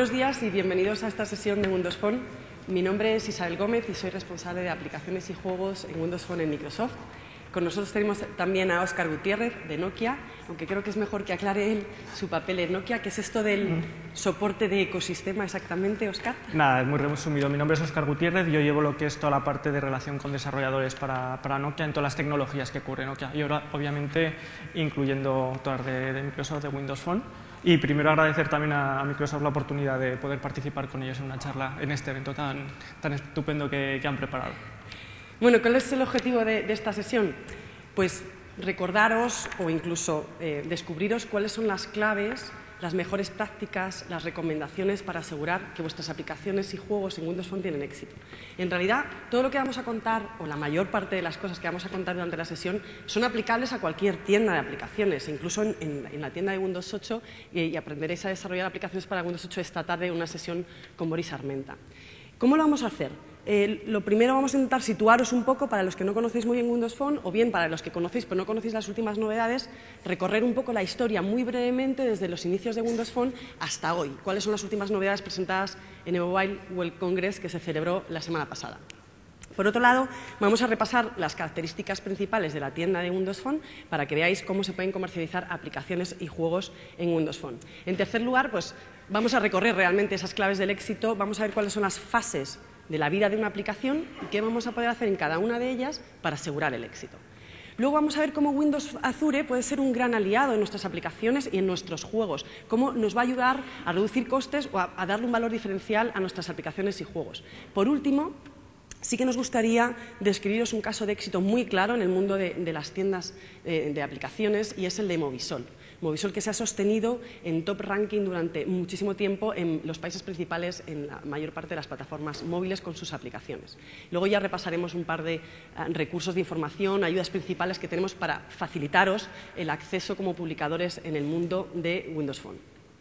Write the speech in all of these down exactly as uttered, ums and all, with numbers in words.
Buenos días y bienvenidos a esta sesión de Windows Phone. Mi nombre es Isabel Gómez y soy responsable de aplicaciones y juegos en Windows Phone en Microsoft. Con nosotros tenemos también a Óscar Gutiérrez, de Nokia, aunque creo que es mejor que aclare él su papel en Nokia. ¿Qué es esto del mm. soporte de ecosistema exactamente, Óscar? Nada, es muy resumido. Mi nombre es Óscar Gutiérrez, yo llevo lo que es toda la parte de relación con desarrolladores para, para Nokia en todas las tecnologías que cubre Nokia. Y ahora, obviamente, incluyendo todas de, de Microsoft, de Windows Phone. Y primero agradecer también a, a Microsoft la oportunidad de poder participar con ellos en una charla en este evento tan, tan estupendo que, que han preparado. Bueno, ¿cuál es el objetivo de, de esta sesión? Pues recordaros o incluso eh, descubriros cuáles son las claves, las mejores prácticas, las recomendaciones para asegurar que vuestras aplicaciones y juegos en Windows Phone tienen éxito. En realidad, todo lo que vamos a contar, o la mayor parte de las cosas que vamos a contar durante la sesión, son aplicables a cualquier tienda de aplicaciones, incluso en, en, en la tienda de Windows ocho, y, y aprenderéis a desarrollar aplicaciones para Windows ocho esta tarde en una sesión con Boris Armenta. ¿Cómo lo vamos a hacer? Eh, lo primero vamos a intentar situaros un poco para los que no conocéis muy bien Windows Phone, o bien para los que conocéis pero no conocéis las últimas novedades, recorrer un poco la historia muy brevemente desde los inicios de Windows Phone hasta hoy. ¿Cuáles son las últimas novedades presentadas en el Mobile World Congress que se celebró la semana pasada? Por otro lado, vamos a repasar las características principales de la tienda de Windows Phone para que veáis cómo se pueden comercializar aplicaciones y juegos en Windows Phone. En tercer lugar, pues vamos a recorrer realmente esas claves del éxito, vamos a ver cuáles son las fases de la vida de una aplicación y qué vamos a poder hacer en cada una de ellas para asegurar el éxito. Luego vamos a ver cómo Windows Azure puede ser un gran aliado en nuestras aplicaciones y en nuestros juegos, cómo nos va a ayudar a reducir costes o a, a darle un valor diferencial a nuestras aplicaciones y juegos. Por último, sí que nos gustaría describiros un caso de éxito muy claro en el mundo de, de las tiendas eh, de aplicaciones, y es el de Movisol. Movisol, que se ha sostenido en top ranking durante muchísimo tiempo en los países principales, en la mayor parte de las plataformas móviles con sus aplicaciones. Luego ya repasaremos un par de uh, recursos de información, ayudas principales que tenemos para facilitaros el acceso como publicadores en el mundo de Windows Phone.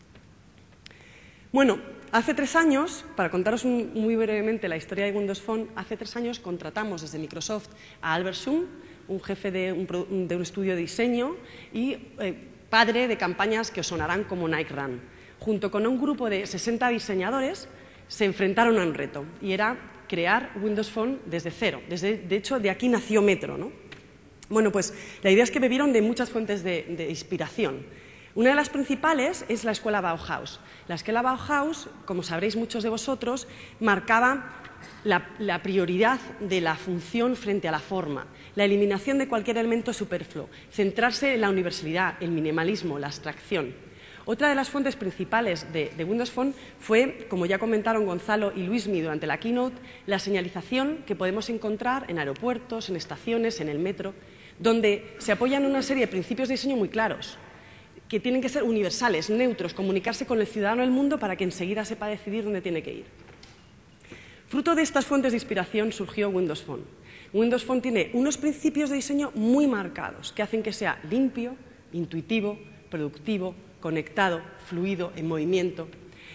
Bueno, hace tres años, para contaros un, muy brevemente la historia de Windows Phone, hace tres años contratamos desde Microsoft a Albert Schum, un jefe de un, de un estudio de diseño y eh, padre de campañas que os sonarán como Nike Run. Junto con un grupo de sesenta diseñadores se enfrentaron a un reto, y era crear Windows Phone desde cero. Desde, de hecho, de aquí nació Metro, ¿no? Bueno, pues la idea es que bebieron de muchas fuentes de, de inspiración. Una de las principales es la escuela Bauhaus. La escuela Bauhaus, como sabréis muchos de vosotros, marcaba la, la prioridad de la función frente a la forma, la eliminación de cualquier elemento superfluo, centrarse en la universalidad, el minimalismo, la abstracción. Otra de las fuentes principales de, de Windows Phone fue, como ya comentaron Gonzalo y Luismi durante la keynote, la señalización que podemos encontrar en aeropuertos, en estaciones, en el metro, donde se apoyan una serie de principios de diseño muy claros, que tienen que ser universales, neutros, comunicarse con el ciudadano del mundo para que enseguida sepa decidir dónde tiene que ir. Fruto de estas fuentes de inspiración surgió Windows Phone. Windows Phone tiene unos principios de diseño muy marcados que hacen que sea limpio, intuitivo, productivo, conectado, fluido, en movimiento.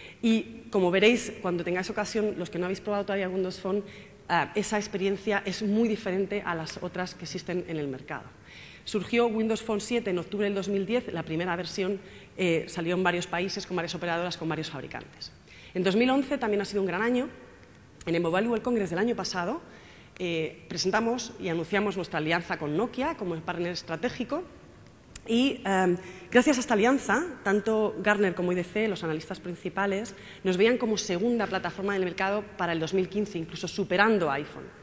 Y como veréis, cuando tengáis ocasión, los que no habéis probado todavía Windows Phone, uh, esa experiencia es muy diferente a las otras que existen en el mercado. Surgió Windows Phone siete en octubre del dos mil diez, la primera versión eh, salió en varios países, con varias operadoras, con varios fabricantes. En dos mil once también ha sido un gran año. En el Mobile World Congress del año pasado eh, presentamos y anunciamos nuestra alianza con Nokia como partner estratégico, y eh, gracias a esta alianza, tanto Gartner como I D C, los analistas principales, nos veían como segunda plataforma del mercado para el dos mil quince, incluso superando a iPhone.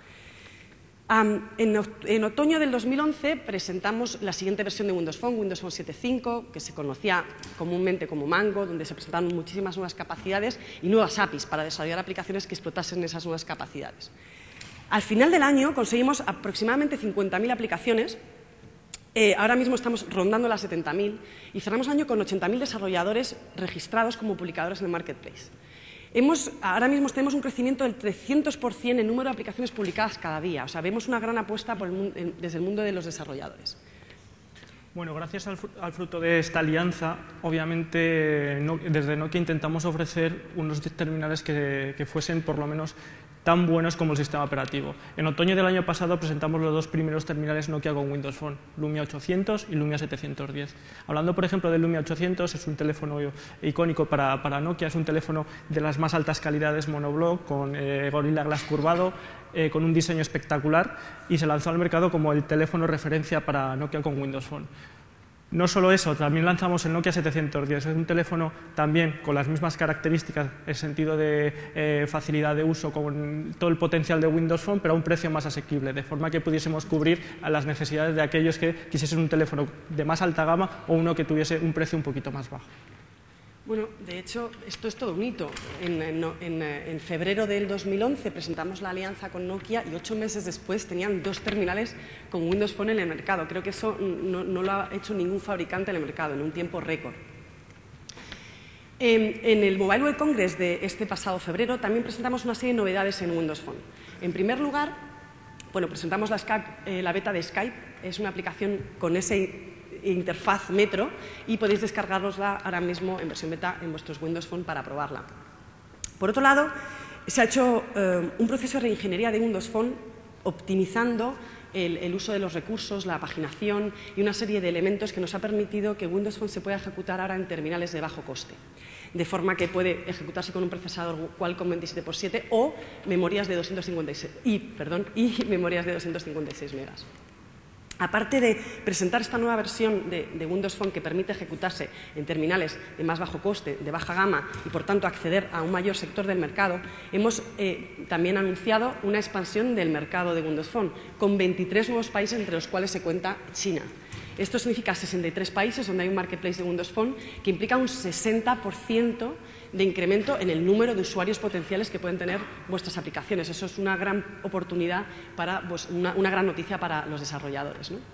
Um, en, en otoño del dos mil once presentamos la siguiente versión de Windows Phone, Windows Phone siete punto cinco, que se conocía comúnmente como Mango, donde se presentaron muchísimas nuevas capacidades y nuevas A P Is para desarrollar aplicaciones que explotasen esas nuevas capacidades. Al final del año conseguimos aproximadamente cincuenta mil aplicaciones. Eh, ahora mismo estamos rondando las setenta mil y cerramos el año con ochenta mil desarrolladores registrados como publicadores en el Marketplace. Hemos, ahora mismo tenemos un crecimiento del trescientos por cien en número de aplicaciones publicadas cada día. O sea, vemos una gran apuesta por el, en, desde el mundo de los desarrolladores. Bueno, gracias al, al fruto de esta alianza, obviamente no, desde Nokia intentamos ofrecer unos terminales que, que fuesen por lo menos tan buenos como el sistema operativo. En otoño del año pasado presentamos los dos primeros terminales Nokia con Windows Phone, Lumia ochocientos y Lumia setecientos diez. Hablando, por ejemplo, del Lumia ochocientos, es un teléfono icónico para, para Nokia, es un teléfono de las más altas calidades monoblock, con eh, Gorilla Glass curvado, eh, con un diseño espectacular, y se lanzó al mercado como el teléfono referencia para Nokia con Windows Phone. No solo eso, también lanzamos el Nokia setecientos diez, es un teléfono también con las mismas características en sentido de eh, facilidad de uso, con todo el potencial de Windows Phone, pero a un precio más asequible, de forma que pudiésemos cubrir a las necesidades de aquellos que quisiesen un teléfono de más alta gama o uno que tuviese un precio un poquito más bajo. Bueno, de hecho, esto es todo un hito. En, en, en, en febrero del dos mil once presentamos la alianza con Nokia y ocho meses después tenían dos terminales con Windows Phone en el mercado. Creo que eso no, no lo ha hecho ningún fabricante en el mercado, en un tiempo récord. En, en el Mobile World Congress de este pasado febrero también presentamos una serie de novedades en Windows Phone. En primer lugar, bueno, presentamos la, Skype, eh, la beta de Skype. Es una aplicación con ese interfaz Metro y podéis descargarosla ahora mismo en versión beta en vuestros Windows Phone para probarla. Por otro lado, se ha hecho eh, un proceso de reingeniería de Windows Phone optimizando el, el uso de los recursos, la paginación y una serie de elementos que nos ha permitido que Windows Phone se pueda ejecutar ahora en terminales de bajo coste, de forma que puede ejecutarse con un procesador Qualcomm veintisiete por siete o memorias de doscientos cincuenta y seis, y, perdón, y memorias de doscientos cincuenta y seis megas. Aparte de presentar esta nueva versión de, de Windows Phone que permite ejecutarse en terminales de más bajo coste, de baja gama y, por tanto, acceder a un mayor sector del mercado, hemos eh, también anunciado una expansión del mercado de Windows Phone con veintitrés nuevos países, entre los cuales se cuenta China. Esto significa sesenta y tres países donde hay un marketplace de Windows Phone que implica un sesenta por ciento de incremento en el número de usuarios potenciales que pueden tener vuestras aplicaciones. Eso es una gran oportunidad, para, pues, una, una gran noticia para los desarrolladores, ¿no?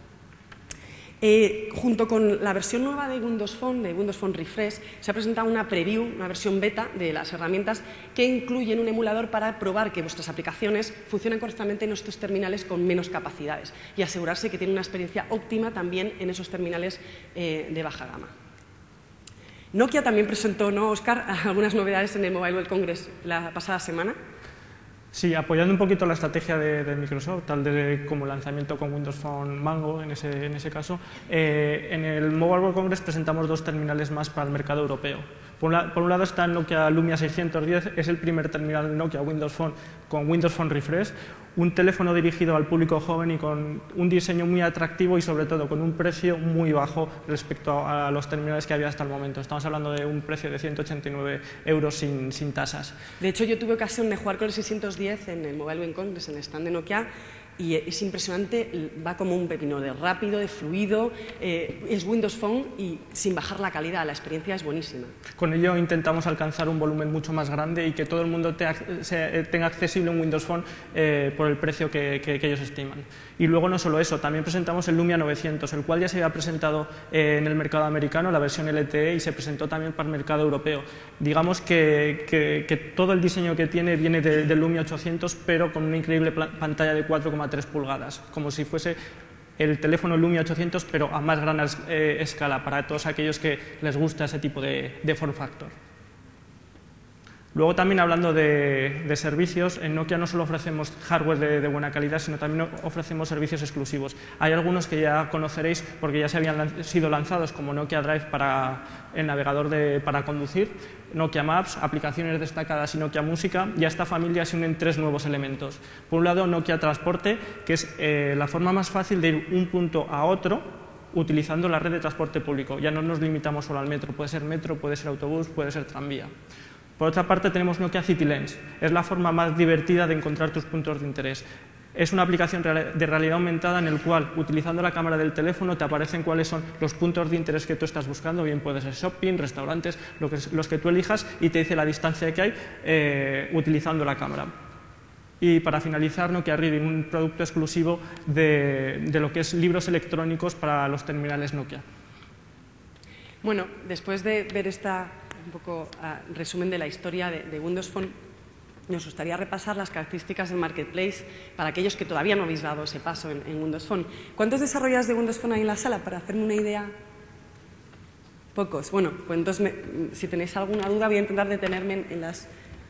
Eh, junto con la versión nueva de Windows Phone, de Windows Phone Refresh, se ha presentado una preview, una versión beta de las herramientas que incluyen un emulador para probar que vuestras aplicaciones funcionan correctamente en estos terminales con menos capacidades y asegurarse que tienen una experiencia óptima también en esos terminales eh, de baja gama. Nokia también presentó, ¿no, Óscar?, algunas novedades en el Mobile World Congress la pasada semana. Sí, apoyando un poquito la estrategia de, de Microsoft, tal de como lanzamiento con Windows Phone Mango en ese, en ese caso, eh, en el Mobile World Congress presentamos dos terminales más para el mercado europeo. Por un, lado, por un lado está el Nokia Lumia seiscientos diez, es el primer terminal Nokia Windows Phone con Windows Phone Refresh, un teléfono dirigido al público joven y con un diseño muy atractivo y sobre todo con un precio muy bajo respecto a los terminales que había hasta el momento. Estamos hablando de un precio de ciento ochenta y nueve euros sin, sin tasas. De hecho, yo tuve ocasión de jugar con el seiscientos diez en el Mobile World Congress, en el stand de Nokia, y es impresionante, va como un pepino de rápido, de fluido, eh, es Windows Phone y sin bajar la calidad, la experiencia es buenísima. Con ello intentamos alcanzar un volumen mucho más grande y que todo el mundo te, se, tenga accesible un Windows Phone eh, por el precio que, que, que ellos estiman. Y luego no solo eso, también presentamos el Lumia novecientos, el cual ya se había presentado eh, en el mercado americano, la versión L T E, y se presentó también para el mercado europeo. Digamos que, que, que todo el diseño que tiene viene de, del Lumia ochocientos, pero con una increíble pantalla de cuatro coma tres pulgadas, como si fuese el teléfono Lumia ochocientos, pero a más gran eh, escala, para todos aquellos que les gusta ese tipo de, de form factor. Luego también hablando de, de servicios, en Nokia no solo ofrecemos hardware de, de buena calidad, sino también ofrecemos servicios exclusivos. Hay algunos que ya conoceréis porque ya se habían lan- sido lanzados, como Nokia Drive para el navegador de, para conducir, Nokia Maps, aplicaciones destacadas y Nokia Música, y a esta familia se unen tres nuevos elementos. Por un lado, Nokia Transporte, que es eh, la forma más fácil de ir de un punto a otro utilizando la red de transporte público. Ya no nos limitamos solo al metro, puede ser metro, puede ser autobús, puede ser tranvía. Por otra parte tenemos Nokia CityLens, es la forma más divertida de encontrar tus puntos de interés. Es una aplicación de realidad aumentada en el cual, utilizando la cámara del teléfono, te aparecen cuáles son los puntos de interés que tú estás buscando, bien puede ser shopping, restaurantes, lo que, los que tú elijas, y te dice la distancia que hay eh, utilizando la cámara. Y para finalizar, Nokia Reading, un producto exclusivo de, de lo que es libros electrónicos para los terminales Nokia. Bueno, después de ver esta un poco uh, resumen de la historia de, de Windows Phone, nos gustaría repasar las características del Marketplace para aquellos que todavía no habéis dado ese paso en, en Windows Phone. ¿Cuántos desarrolladores de Windows Phone hay en la sala? Para hacerme una idea. Pocos. Bueno, pues entonces, me, si tenéis alguna duda, voy a intentar detenerme en, en las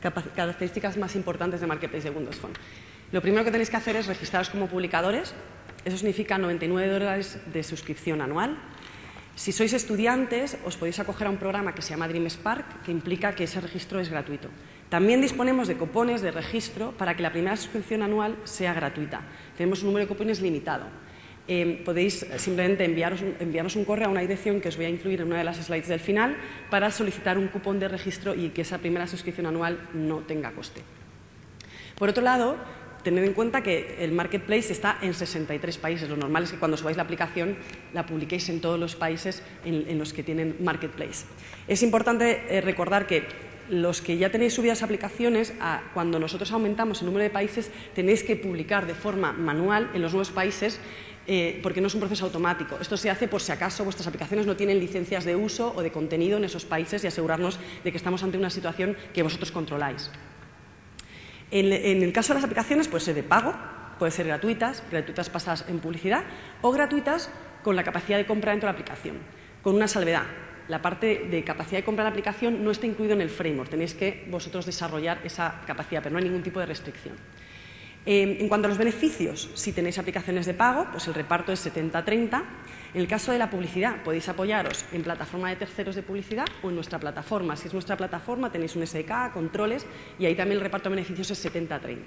características más importantes de Marketplace de Windows Phone. Lo primero que tenéis que hacer es registraros como publicadores. Eso significa noventa y nueve dólares de suscripción anual. Si sois estudiantes, os podéis acoger a un programa que se llama DreamSpark, que implica que ese registro es gratuito. También disponemos de cupones de registro para que la primera suscripción anual sea gratuita. Tenemos un número de cupones limitado. Eh, podéis simplemente enviaros, enviarnos un correo a una dirección que os voy a incluir en una de las slides del final para solicitar un cupón de registro y que esa primera suscripción anual no tenga coste. Por otro lado, tened en cuenta que el Marketplace está en sesenta y tres países. Lo normal es que cuando subáis la aplicación la publiquéis en todos los países en, en los que tienen Marketplace. Es importante eh, recordar que los que ya tenéis subidas aplicaciones, a, cuando nosotros aumentamos el número de países, tenéis que publicar de forma manual en los nuevos países eh, porque no es un proceso automático. Esto se hace por si acaso vuestras aplicaciones no tienen licencias de uso o de contenido en esos países y asegurarnos de que estamos ante una situación que vosotros controláis. En, en el caso de las aplicaciones puede ser de pago, puede ser gratuitas, gratuitas basadas en publicidad o gratuitas con la capacidad de compra dentro de la aplicación, con una salvedad. La parte de capacidad de compra de la aplicación no está incluido en el framework, tenéis que vosotros desarrollar esa capacidad, pero no hay ningún tipo de restricción. Eh, en cuanto a los beneficios, si tenéis aplicaciones de pago, pues el reparto es setenta treinta. En el caso de la publicidad, podéis apoyaros en plataforma de terceros de publicidad o en nuestra plataforma. Si es nuestra plataforma, tenéis un S D K, controles, y ahí también el reparto de beneficios es setenta treinta.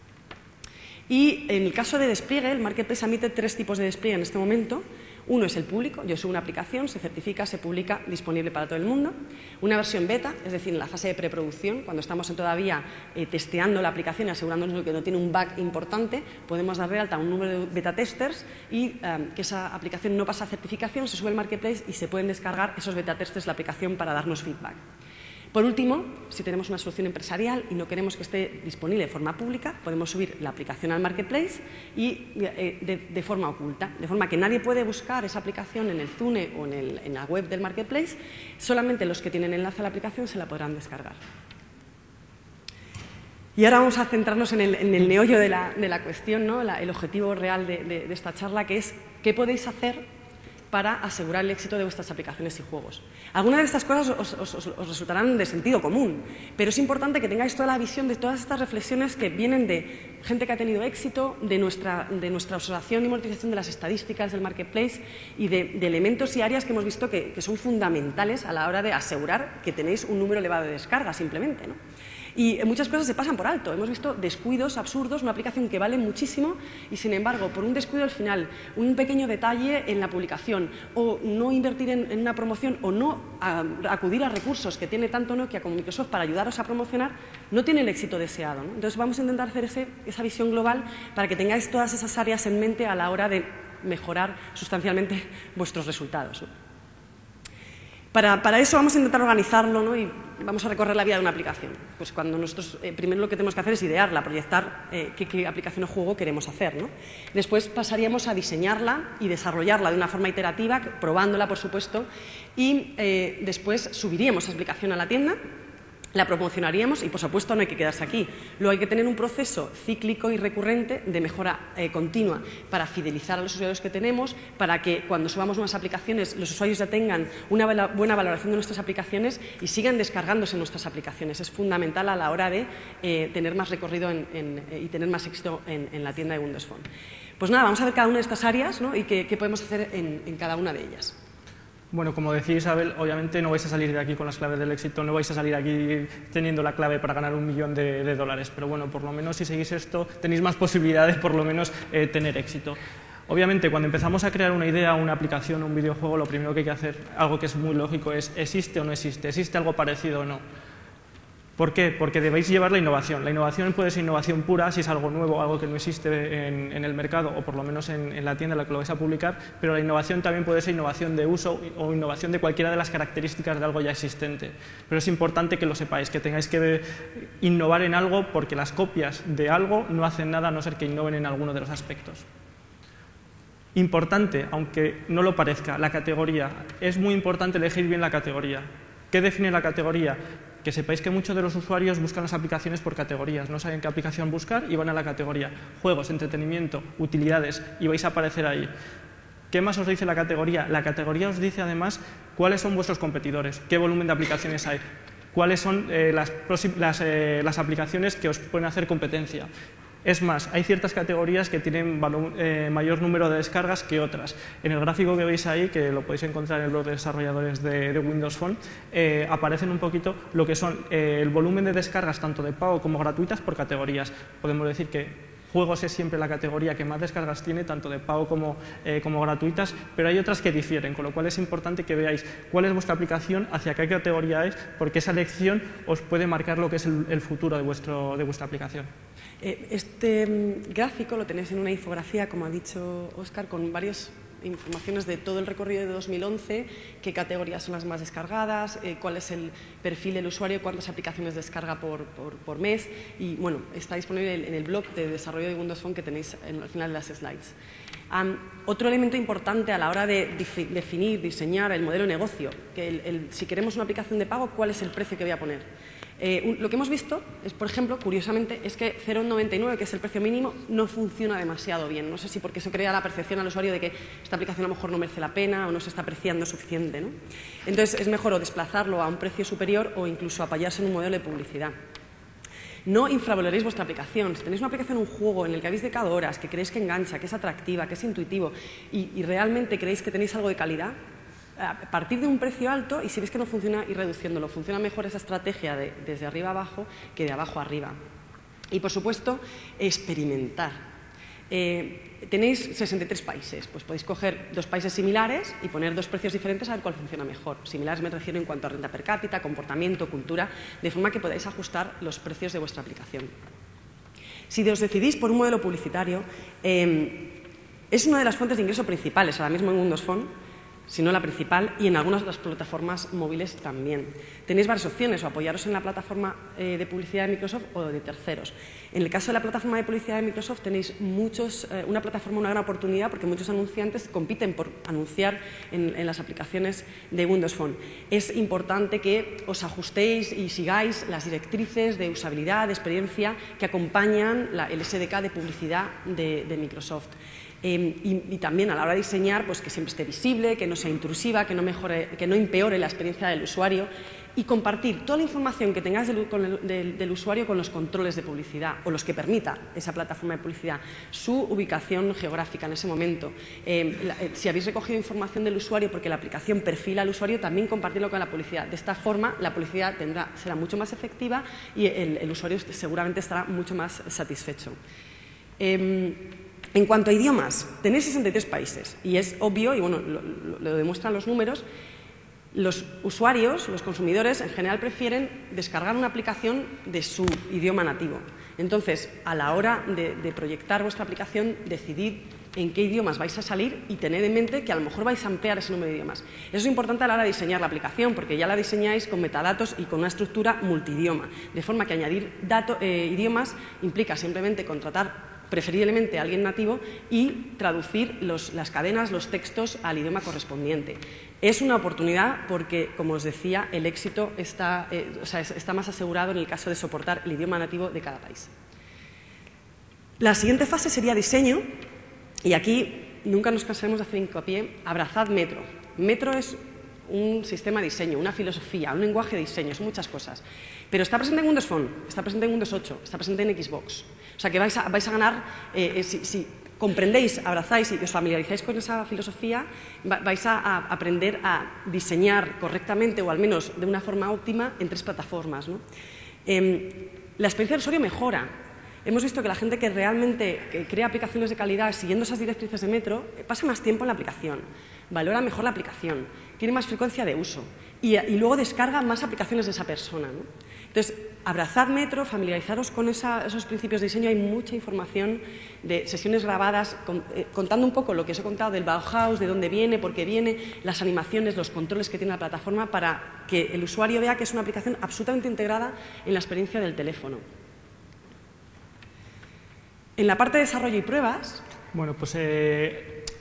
Y en el caso de despliegue, el Marketplace admite tres tipos de despliegue en este momento. Uno es el público, yo subo una aplicación, se certifica, se publica, disponible para todo el mundo. Una versión beta, es decir, en la fase de preproducción, cuando estamos en todavía eh, testeando la aplicación y asegurándonos de que no tiene un bug importante, podemos dar de alta a un número de beta testers y eh, que esa aplicación no pasa certificación, se sube al Marketplace y se pueden descargar esos beta testers de la aplicación para darnos feedback. Por último, si tenemos una solución empresarial y no queremos que esté disponible de forma pública, podemos subir la aplicación al Marketplace y eh, de, de forma oculta, de forma que nadie puede buscar esa aplicación en el Zune o en, el, en la web del Marketplace, solamente los que tienen enlace a la aplicación se la podrán descargar. Y ahora vamos a centrarnos en el, en el meollo de la, de la cuestión, ¿no? la, el objetivo real de, de, de esta charla, que es qué podéis hacer para asegurar el éxito de vuestras aplicaciones y juegos. Algunas de estas cosas os, os, os, os resultarán de sentido común, pero es importante que tengáis toda la visión de todas estas reflexiones que vienen de gente que ha tenido éxito, de nuestra, de nuestra observación y monitorización de las estadísticas del Marketplace y de, de elementos y áreas que hemos visto que, que son fundamentales a la hora de asegurar que tenéis un número elevado de descargas simplemente, ¿no? Y muchas cosas se pasan por alto. Hemos visto descuidos absurdos, una aplicación que vale muchísimo y, sin embargo, por un descuido al final, un pequeño detalle en la publicación o no invertir en, en una promoción o no a, acudir a recursos que tiene tanto Nokia como Microsoft para ayudaros a promocionar, no tiene el éxito deseado, ¿no? Entonces, vamos a intentar hacer ese, esa visión global para que tengáis todas esas áreas en mente a la hora de mejorar sustancialmente vuestros resultados, ¿no? Para, para eso vamos a intentar organizarlo, ¿no? Y vamos a recorrer la vida de una aplicación. Pues cuando nosotros, eh, primero lo que tenemos que hacer es idearla, proyectar eh, qué, qué aplicación o juego queremos hacer, ¿no? Después pasaríamos a diseñarla y desarrollarla de una forma iterativa, probándola, por supuesto, y eh, después subiríamos esa aplicación a la tienda, la promocionaríamos y, por supuesto, no hay que quedarse aquí. Luego hay que tener un proceso cíclico y recurrente de mejora eh, continua para fidelizar a los usuarios que tenemos, para que cuando subamos nuevas aplicaciones los usuarios ya tengan una buena valoración de nuestras aplicaciones y sigan descargándose nuestras aplicaciones. Es fundamental a la hora de eh, tener más recorrido en, en, y tener más éxito en, en la tienda de Windows Phone. Pues nada, vamos a ver cada una de estas áreas, ¿no? Y qué, qué podemos hacer en, en cada una de ellas. Bueno, como decía Isabel, obviamente no vais a salir de aquí con las claves del éxito, no vais a salir aquí teniendo la clave para ganar un millón de, de dólares, pero bueno, por lo menos si seguís esto tenéis más posibilidades por lo menos eh, tener éxito. Obviamente, cuando empezamos a crear una idea, una aplicación, un videojuego, lo primero que hay que hacer, algo que es muy lógico, es ¿existe o no existe? ¿Existe algo parecido o no? ¿Por qué? Porque debéis llevar la innovación. La innovación puede ser innovación pura si es algo nuevo, algo que no existe en, en el mercado o por lo menos en, en la tienda en la que lo vais a publicar, pero la innovación también puede ser innovación de uso o innovación de cualquiera de las características de algo ya existente. Pero es importante que lo sepáis, que tengáis que innovar en algo porque las copias de algo no hacen nada a no ser que innoven en alguno de los aspectos. Importante, aunque no lo parezca, la categoría. Es muy importante elegir bien la categoría. ¿Qué define la categoría? Que sepáis que muchos de los usuarios buscan las aplicaciones por categorías, no saben qué aplicación buscar y van a la categoría. Juegos, entretenimiento, utilidades, y vais a aparecer ahí. ¿Qué más os dice la categoría? La categoría os dice además cuáles son vuestros competidores, qué volumen de aplicaciones hay. cuáles son eh, las, las, eh, las aplicaciones que os pueden hacer competencia. Es más, hay ciertas categorías que tienen eh, mayor número de descargas que otras. En el gráfico que veis ahí, que lo podéis encontrar en el blog de desarrolladores de, de Windows Phone, eh, aparecen un poquito lo que son eh, el volumen de descargas tanto de pago como gratuitas por categorías. Podemos decir que juegos es siempre la categoría que más descargas tiene, tanto de pago como, eh, como gratuitas, pero hay otras que difieren, con lo cual es importante que veáis cuál es vuestra aplicación, hacia qué categoría es, porque esa elección os puede marcar lo que es el, el futuro de, vuestro, de vuestra aplicación. Este gráfico lo tenéis en una infografía, como ha dicho Óscar, con varias informaciones de todo el recorrido de dos mil once, qué categorías son las más descargadas, eh, cuál es el perfil del usuario, cuántas aplicaciones descarga por, por, por mes, y bueno, está disponible en el blog de desarrollo de Windows Phone que tenéis en, al final de las slides. Um, otro elemento importante a la hora de definir, diseñar el modelo de negocio, que el, el, si queremos una aplicación de pago, ¿cuál es el precio que voy a poner? Eh, un, lo que hemos visto, es, por ejemplo, curiosamente, es que cero coma noventa y nueve, que es el precio mínimo, no funciona demasiado bien. No sé si porque eso crea la percepción al usuario de que esta aplicación a lo mejor no merece la pena o no se está apreciando suficiente, ¿no? Entonces, es mejor o desplazarlo a un precio superior o incluso apoyarse en un modelo de publicidad. No infravaloréis vuestra aplicación. Si tenéis una aplicación, un juego en el que habéis dedicado horas, que creéis que engancha, que es atractiva, que es intuitivo y, y realmente creéis que tenéis algo de calidad, a partir de un precio alto, y si veis que no funciona, ir reduciéndolo. Funciona mejor esa estrategia de, desde arriba a abajo que de abajo a arriba. Y, por supuesto, experimentar. Eh, tenéis sesenta y tres países, pues podéis coger dos países similares y poner dos precios diferentes a ver cuál funciona mejor. Similares me refiero en cuanto a renta per cápita, comportamiento, cultura, de forma que podáis ajustar los precios de vuestra aplicación. Si os decidís por un modelo publicitario, eh, es una de las fuentes de ingreso principales ahora mismo en Windows Phone, si no la principal, y en algunas otras plataformas móviles también. Tenéis varias opciones, o apoyaros en la plataforma eh, de publicidad de Microsoft o de terceros. En el caso de la plataforma de publicidad de Microsoft tenéis muchos, eh, una plataforma, una gran oportunidad, porque muchos anunciantes compiten por anunciar en, en las aplicaciones de Windows Phone. Es importante que os ajustéis y sigáis las directrices de usabilidad, de experiencia que acompañan la, el S D K de publicidad de, de Microsoft. Eh, y, y también a la hora de diseñar, pues que siempre esté visible, que no sea intrusiva, que no, mejore, que no empeore la experiencia del usuario, y compartir toda la información que tengáis del, con el, del, del usuario con los controles de publicidad o los que permita esa plataforma de publicidad, su ubicación geográfica en ese momento. Eh, la, eh, si habéis recogido información del usuario porque la aplicación perfila al usuario, también compartirlo con la publicidad. De esta forma, la publicidad tendrá, será mucho más efectiva y el, el usuario seguramente estará mucho más satisfecho. Eh, En cuanto a idiomas, tenéis sesenta y tres países y es obvio, y bueno, lo, lo, lo demuestran los números, los usuarios, los consumidores en general prefieren descargar una aplicación de su idioma nativo. Entonces, a la hora de, de proyectar vuestra aplicación, decidid en qué idiomas vais a salir y tened en mente que a lo mejor vais a ampliar ese número de idiomas. Eso es importante a la hora de diseñar la aplicación, porque ya la diseñáis con metadatos y con una estructura multidioma, de forma que añadir dato, eh, idiomas implica simplemente contratar preferiblemente a alguien nativo y traducir los, las cadenas, los textos al idioma correspondiente. Es una oportunidad porque, como os decía, el éxito está, eh, o sea, está más asegurado en el caso de soportar el idioma nativo de cada país. La siguiente fase sería diseño, y aquí nunca nos cansaremos de hacer hincapié. Abrazad Metro. Metro es un sistema de diseño, una filosofía, un lenguaje de diseño, son muchas cosas. Pero está presente en Windows Phone, está presente en Windows ocho, está presente en Xbox. O sea que vais a, vais a ganar, eh, eh, si, si comprendéis, abrazáis y os familiarizáis con esa filosofía, vais a, a aprender a diseñar correctamente o al menos de una forma óptima en tres plataformas, ¿no? Eh, la experiencia del usuario mejora. Hemos visto que la gente que realmente que crea aplicaciones de calidad siguiendo esas directrices de Metro pasa más tiempo en la aplicación, valora mejor la aplicación, tiene más frecuencia de uso y, y luego descarga más aplicaciones de esa persona, ¿no? Entonces, abrazad Metro, familiarizaros con esa, esos principios de diseño. Hay mucha información de sesiones grabadas con, eh, contando un poco lo que os he contado del Bauhaus, de dónde viene, por qué viene, las animaciones, los controles que tiene la plataforma para que el usuario vea que es una aplicación absolutamente integrada en la experiencia del teléfono. En la parte de desarrollo y pruebas... Bueno, pues eh,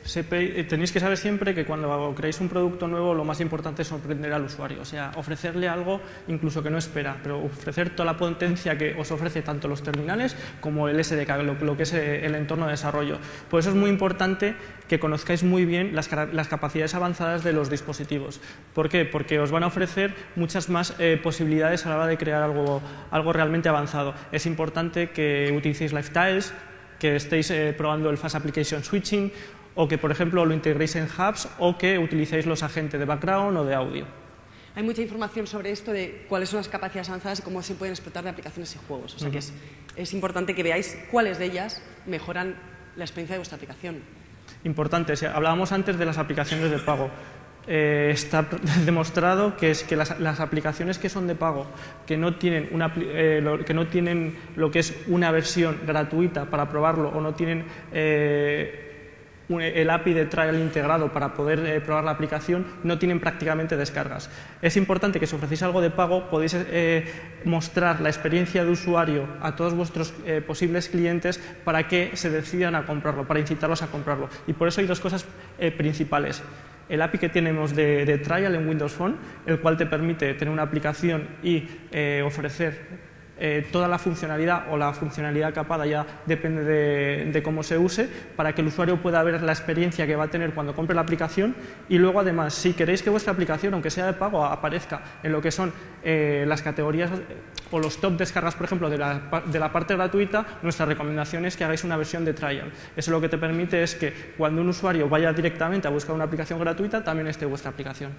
Sepe, tenéis que saber siempre que cuando creéis un producto nuevo lo más importante es sorprender al usuario, o sea, ofrecerle algo incluso que no espera, pero ofrecer toda la potencia que os ofrece tanto los terminales como el S D K, lo, lo que es el entorno de desarrollo. Por eso es muy importante que conozcáis muy bien las, las capacidades avanzadas de los dispositivos. ¿Por qué? Porque os van a ofrecer muchas más eh, posibilidades a la hora de crear algo, algo realmente avanzado. Es importante que utilicéis Lifetiles, que estéis eh, probando el Fast Application Switching, o que, por ejemplo, lo integréis en hubs o que utilicéis los agentes de background o de audio. Hay mucha información sobre esto de cuáles son las capacidades avanzadas y cómo se pueden explotar de aplicaciones y juegos. O sea, uh-huh. que es, es importante que veáis cuáles de ellas mejoran la experiencia de vuestra aplicación. Importante, si hablábamos antes de las aplicaciones de pago. Eh, está demostrado que, es que las, las aplicaciones que son de pago, que no, tienen una, eh, lo, que no tienen lo que es una versión gratuita para probarlo o no tienen eh, el A P I de trial integrado para poder eh, probar la aplicación, no tienen prácticamente descargas. Es importante que si ofrecéis algo de pago podéis eh, mostrar la experiencia de usuario a todos vuestros eh, posibles clientes para que se decidan a comprarlo, para incitarlos a comprarlo. Y por eso hay dos cosas eh, principales. El A P I que tenemos de, de trial en Windows Phone, el cual te permite tener una aplicación y eh, ofrecer Eh, toda la funcionalidad o la funcionalidad capada, ya depende de, de cómo se use, para que el usuario pueda ver la experiencia que va a tener cuando compre la aplicación. Y luego, además, si queréis que vuestra aplicación, aunque sea de pago, aparezca en lo que son eh, las categorías o los top descargas, por ejemplo, de la, de la parte gratuita, nuestra recomendación es que hagáis una versión de trial. Eso lo que te permite es que cuando un usuario vaya directamente a buscar una aplicación gratuita, también esté vuestra aplicación.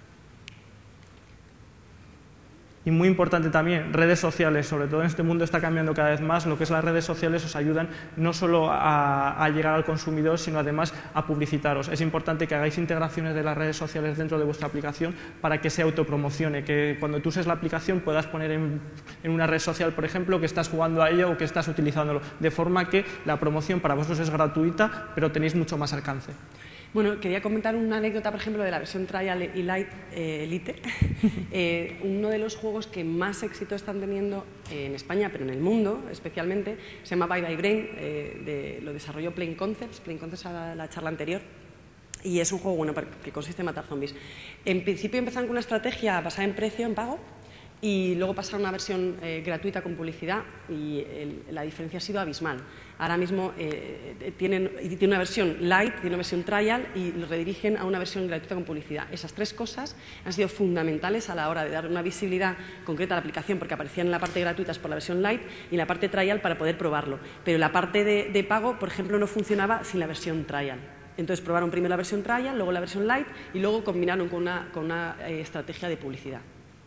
Y muy importante también, redes sociales, sobre todo en este mundo está cambiando cada vez más, lo que es las redes sociales os ayudan no solo a, a llegar al consumidor, sino además a publicitaros. Es importante que hagáis integraciones de las redes sociales dentro de vuestra aplicación para que se autopromocione, que cuando tú uses la aplicación puedas poner en, en una red social, por ejemplo, que estás jugando a ello o que estás utilizándolo, de forma que la promoción para vosotros es gratuita, pero tenéis mucho más alcance. Bueno, quería comentar una anécdota, por ejemplo, de la versión Trial y Lite, eh, Elite. eh, uno de los juegos que más éxito están teniendo en España, pero en el mundo especialmente, se llama Bye Bye Brain, eh, de, lo desarrolló Plain Concepts, Plain Concepts a la, la charla anterior, y es un juego bueno que consiste en matar zombies. En principio empezaron con una estrategia basada en precio, en pago, y luego pasaron a una versión eh, gratuita con publicidad y el, la diferencia ha sido abismal. Ahora mismo eh, tienen, tienen una versión light, tienen una versión trial y lo redirigen a una versión gratuita con publicidad. Esas tres cosas han sido fundamentales a la hora de dar una visibilidad concreta a la aplicación, porque aparecían en la parte gratuita por la versión light y en la parte trial para poder probarlo. Pero la parte de, de pago, por ejemplo, no funcionaba sin la versión trial. Entonces probaron primero la versión trial, luego la versión light y luego combinaron con una, con una eh, estrategia de publicidad.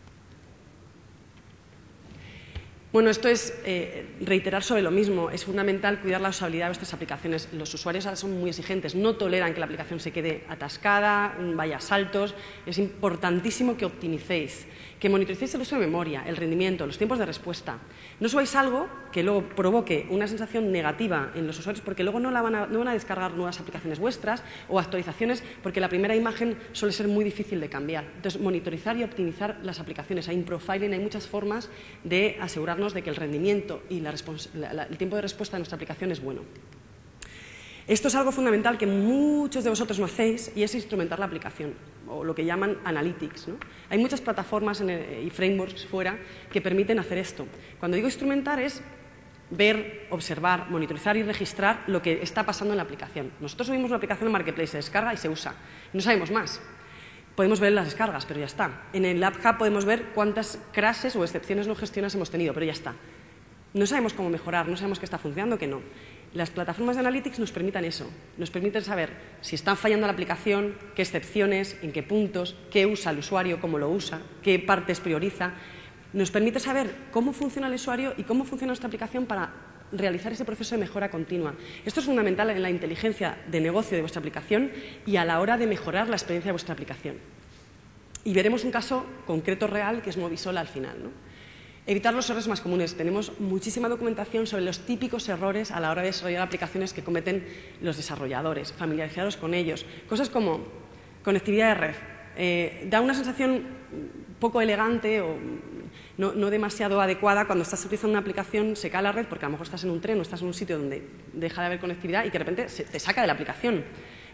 Bueno, esto es eh, reiterar sobre lo mismo. Es fundamental cuidar la usabilidad de vuestras aplicaciones. Los usuarios ahora son muy exigentes, no toleran que la aplicación se quede atascada, vaya a saltos. Es importantísimo que optimicéis, que monitoricéis el uso de memoria, el rendimiento, los tiempos de respuesta. No subáis algo que luego provoque una sensación negativa en los usuarios, porque luego no, la van, a, no van a descargar nuevas aplicaciones vuestras o actualizaciones, porque la primera imagen suele ser muy difícil de cambiar. Entonces, monitorizar y optimizar las aplicaciones. Hay un profiling, hay muchas formas de asegurar de que el rendimiento y la la, la, el tiempo de respuesta de nuestra aplicación es bueno. Esto es algo fundamental que muchos de vosotros no hacéis y es instrumentar la aplicación, o lo que llaman analytics, ¿no? Hay muchas plataformas en el, y frameworks fuera que permiten hacer esto. Cuando digo instrumentar es ver, observar, monitorizar y registrar lo que está pasando en la aplicación. Nosotros subimos una aplicación en Marketplace, se descarga y se usa. No sabemos más. Podemos ver las descargas, pero ya está. En el App Hub podemos ver cuántas crashes o excepciones no gestionadas hemos tenido, pero ya está. No sabemos cómo mejorar, no sabemos qué está funcionando, qué no. Las plataformas de Analytics nos permiten eso, nos permiten saber si está fallando la aplicación, qué excepciones, en qué puntos, qué usa el usuario, cómo lo usa, qué partes prioriza. Nos permite saber cómo funciona el usuario y cómo funciona nuestra aplicación para realizar ese proceso de mejora continua. Esto es fundamental en la inteligencia de negocio de vuestra aplicación y a la hora de mejorar la experiencia de vuestra aplicación. Y veremos un caso concreto real que es Movisol al final, ¿no? Evitar los errores más comunes. Tenemos muchísima documentación sobre los típicos errores a la hora de desarrollar aplicaciones que cometen los desarrolladores, familiarizaros con ellos. Cosas como conectividad de red. Eh, da una sensación poco elegante o no, no demasiado adecuada cuando estás utilizando una aplicación, se cae la red porque a lo mejor estás en un tren o estás en un sitio donde deja de haber conectividad y que de repente se te saca de la aplicación.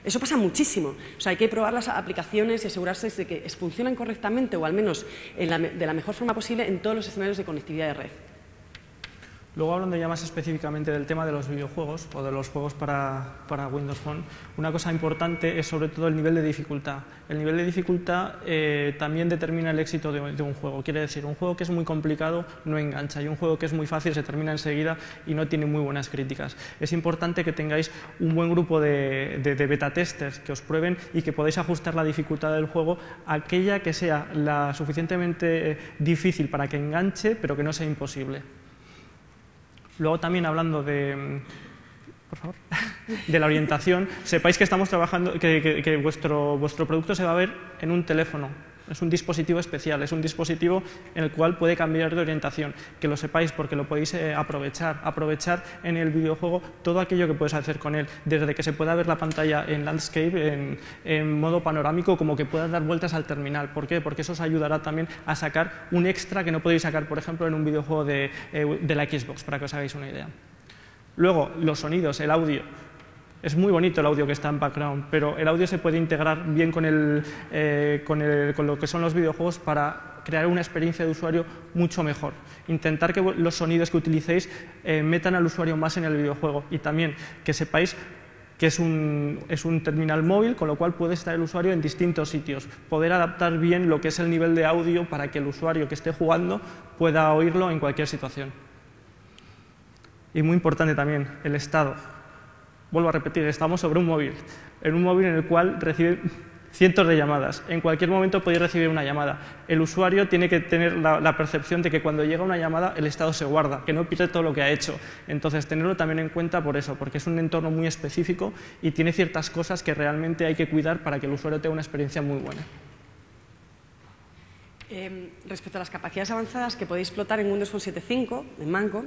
Eso pasa muchísimo. O sea, hay que probar las aplicaciones y asegurarse de que funcionan correctamente o al menos en la, de la mejor forma posible en todos los escenarios de conectividad de red. Luego, hablando ya más específicamente del tema de los videojuegos o de los juegos para, para Windows Phone, una cosa importante es sobre todo el nivel de dificultad. El nivel de dificultad eh, también determina el éxito de, de un juego. Quiere decir, un juego que es muy complicado no engancha y un juego que es muy fácil se termina enseguida y no tiene muy buenas críticas. Es importante que tengáis un buen grupo de, de, de beta testers que os prueben y que podáis ajustar la dificultad del juego a aquella que sea la suficientemente difícil para que enganche, pero que no sea imposible. Luego también hablando de, por favor, de la orientación, sepáis que estamos trabajando, que, que, que vuestro, vuestro producto se va a ver en un teléfono. Es un dispositivo especial, es un dispositivo en el cual puede cambiar de orientación. Que lo sepáis porque lo podéis eh, aprovechar, aprovechar en el videojuego todo aquello que puedes hacer con él, desde que se pueda ver la pantalla en landscape, en, en modo panorámico, como que puedas dar vueltas al terminal. ¿Por qué? Porque eso os ayudará también a sacar un extra que no podéis sacar, por ejemplo, en un videojuego de, eh, de la Xbox, para que os hagáis una idea. Luego, los sonidos, el audio. Es muy bonito el audio que está en background, pero el audio se puede integrar bien con, el, eh, con, el, con lo que son los videojuegos para crear una experiencia de usuario mucho mejor. Intentar que los sonidos que utilicéis eh, metan al usuario más en el videojuego y también que sepáis que es un, es un terminal móvil, con lo cual puede estar el usuario en distintos sitios. Poder adaptar bien lo que es el nivel de audio para que el usuario que esté jugando pueda oírlo en cualquier situación. Y muy importante también, el estado. Vuelvo a repetir, estamos sobre un móvil, en un móvil en el cual recibe cientos de llamadas. En cualquier momento podéis recibir una llamada. El usuario tiene que tener la, la percepción de que cuando llega una llamada el estado se guarda, que no pierde todo lo que ha hecho. Entonces, tenerlo también en cuenta por eso, porque es un entorno muy específico y tiene ciertas cosas que realmente hay que cuidar para que el usuario tenga una experiencia muy buena. Eh, respecto a las capacidades avanzadas que podéis explotar en Windows Phone siete punto cinco, en Mango,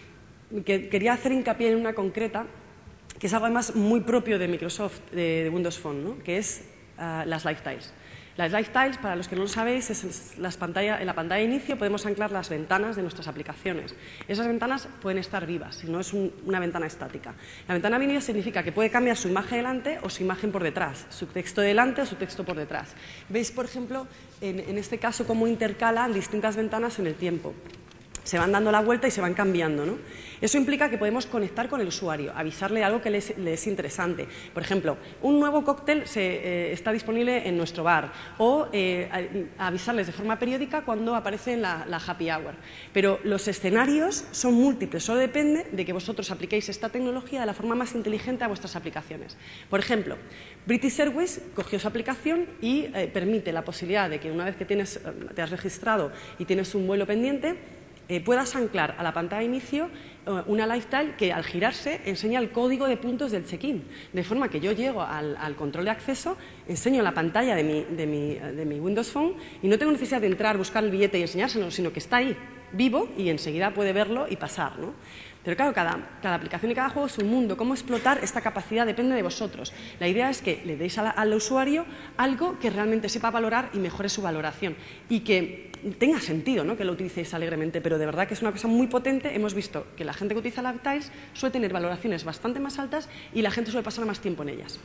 que quería hacer hincapié en una concreta que es algo además muy propio de Microsoft, de, de Windows Phone, ¿no? Que es uh, las lifetiles. Las lifetiles, para los que no lo sabéis, es las pantalla, en la pantalla de inicio podemos anclar las ventanas de nuestras aplicaciones. Esas ventanas pueden estar vivas, si no es un, una ventana estática. La ventana viva significa que puede cambiar su imagen delante o su imagen por detrás, su texto delante o su texto por detrás. Veis, por ejemplo, en, en este caso cómo intercalan distintas ventanas en el tiempo. Se van dando la vuelta y se van cambiando, ¿no? Eso implica que podemos conectar con el usuario, avisarle algo que le es, le es interesante. Por ejemplo, un nuevo cóctel se, eh, está disponible en nuestro bar o eh, avisarles de forma periódica cuando aparece en la, la happy hour. Pero los escenarios son múltiples, solo depende de que vosotros apliquéis esta tecnología de la forma más inteligente a vuestras aplicaciones. Por ejemplo, British Airways cogió su aplicación y eh, permite la posibilidad de que una vez que tienes, te has registrado y tienes un vuelo pendiente, Eh, puedas anclar a la pantalla de inicio eh, una lifetile que al girarse enseña el código de puntos del check-in, de forma que yo llego al, al control de acceso, enseño la pantalla de mi, de, mi, de mi Windows Phone y no tengo necesidad de entrar, buscar el billete y enseñárselo, sino que está ahí, vivo, y enseguida puede verlo y pasar, ¿no? Pero claro, cada, cada aplicación y cada juego es un mundo. ¿Cómo explotar esta capacidad? Depende de vosotros. La idea es que le deis a la, al usuario algo que realmente sepa valorar y mejore su valoración y que tenga sentido, ¿no? Que lo utilicéis alegremente, pero de verdad que es una cosa muy potente. Hemos visto que la gente que utiliza lifetiles suele tener valoraciones bastante más altas y la gente suele pasar más tiempo en ellas.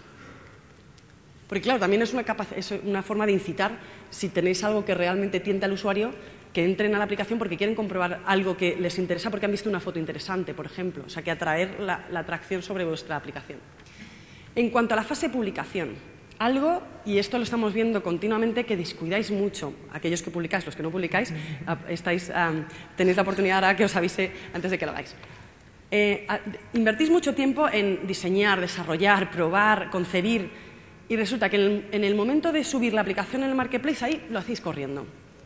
Porque claro, también es una, es una forma de incitar, si tenéis algo que realmente tiente al usuario, que entren a la aplicación porque quieren comprobar algo que les interesa porque han visto una foto interesante, por ejemplo. O sea, que atraer la, la atracción sobre vuestra aplicación. En cuanto a la fase de publicación, algo, y esto lo estamos viendo continuamente, que descuidáis mucho. Aquellos que publicáis, los que no publicáis, estáis, um, tenéis la oportunidad ahora que os avise antes de que lo hagáis. Eh, invertís mucho tiempo en diseñar, desarrollar, probar, concebir, y resulta que en el, en el momento de subir la aplicación en el Marketplace, ahí lo hacéis corriendo.